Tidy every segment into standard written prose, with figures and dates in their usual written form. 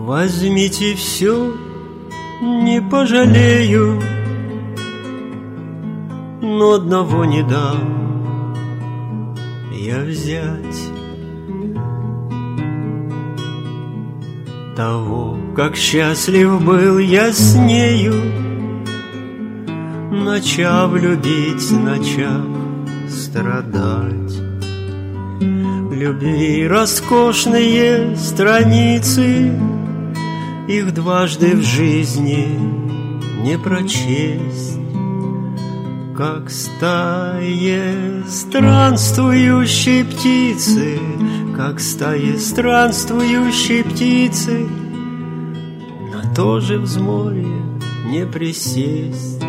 Возьмите все, не пожалею, но одного не дам я взять. Того, как счастлив был я с нею, начав любить, начав страдать. В любви роскошные страницы, их дважды в жизни не прочесть. Как стае странствующей птицы, как стае странствующей птицы, на то же взморье не присесть,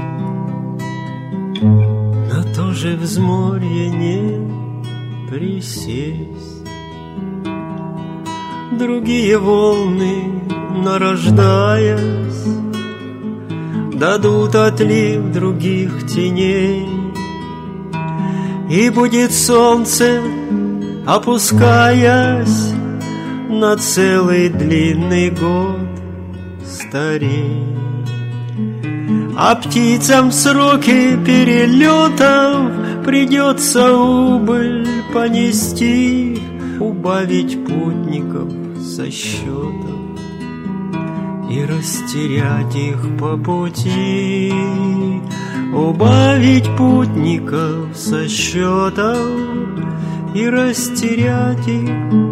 на то же взморье не присесть. Другие волны, нарождаясь, дадут отлив других теней, и будет солнце, опускаясь, на целый длинный год старей. А птицам в сроки перелетов придется убыль понести, убавить путников со счетов и растерять их по пути, убавить путников со счетов и растерять их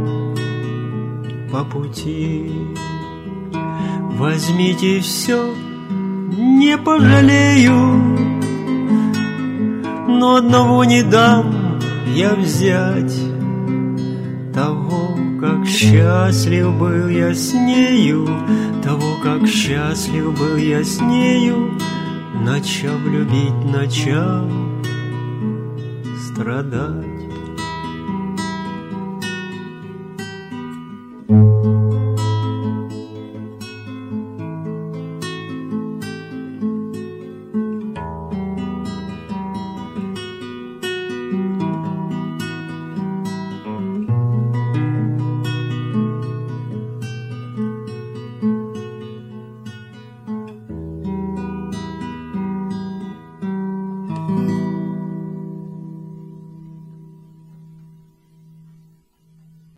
по пути. Возьмите все, не пожалею, но одного не дам я взять. Того, как счастлив был я с нею, того, как счастлив был я с нею, начав любить, начав страдать.